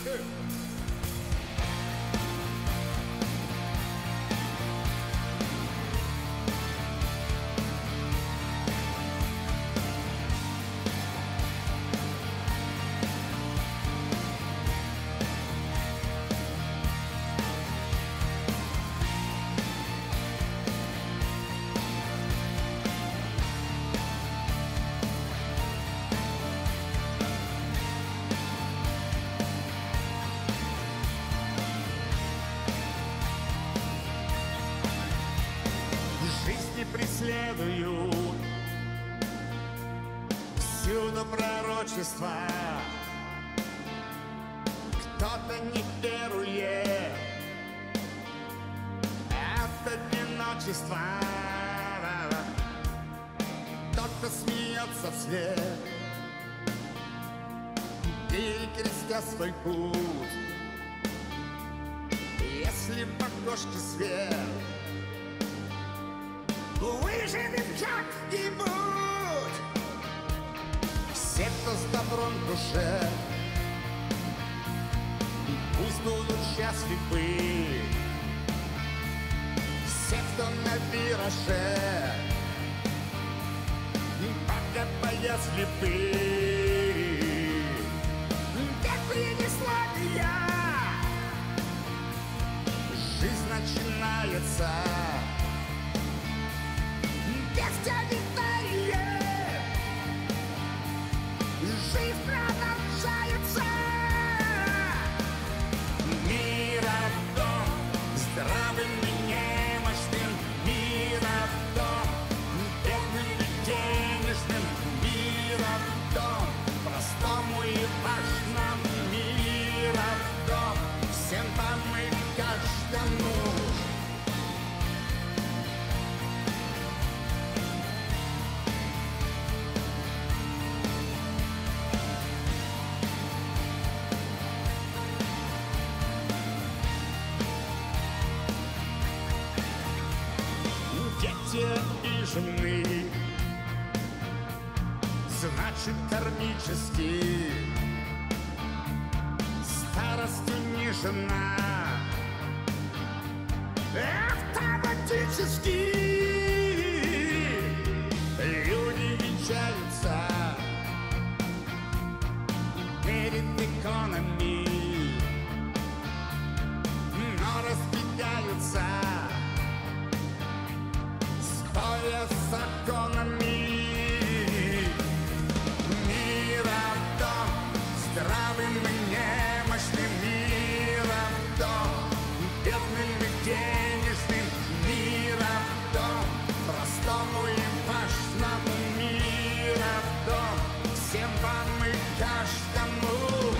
Преследую всюду пророчества. Кто-то не верует, это одиночество. Кто-то смеется вслед, перекрестя свой путь. Если в окошке свет, выживем как-нибудь. Все, кто с добром в душе, пусть будут счастливы. Все, кто на вираже, пока боя слепы. Как принесла меня, жизнь начинается. Без комментариев жизнь продолжается. Миродом здравым и немощным, миродом бедным и денежным, миродом простому и важному, миродом всем вам и каждому. И жены, значит кармически, старостью не жена, автоматически люди венчаются перед иконами, но разбегаются с законами. Миродом здравым и немощным, миродом бедным и денежным, миродом простому и важному, миродом всем вам и каждому.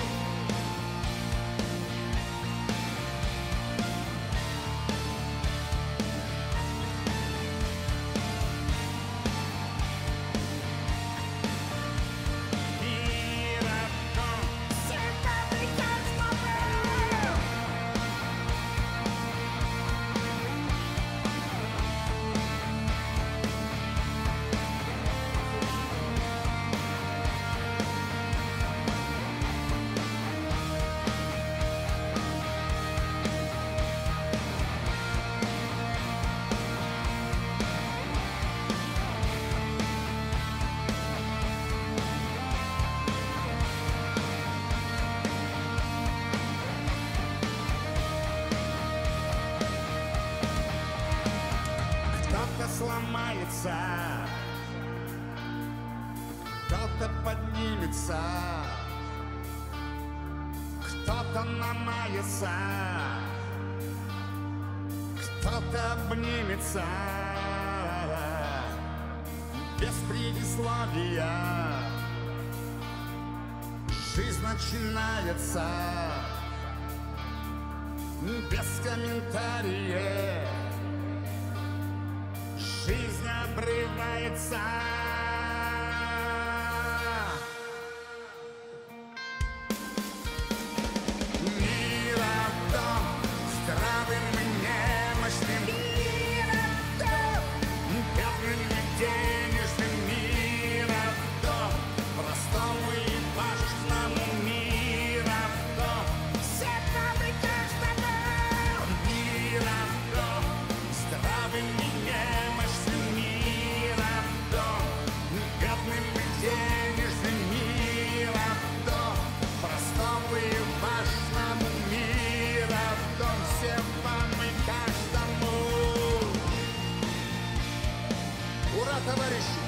Сломается, кто-то поднимется, кто-то намается, кто-то обнимется. Без предисловия жизнь начинается, без комментариев жизнь обрывается. Миродом здравым и немощным, миродом бедным и денежным, миродом простому и важному, миродом товарищи!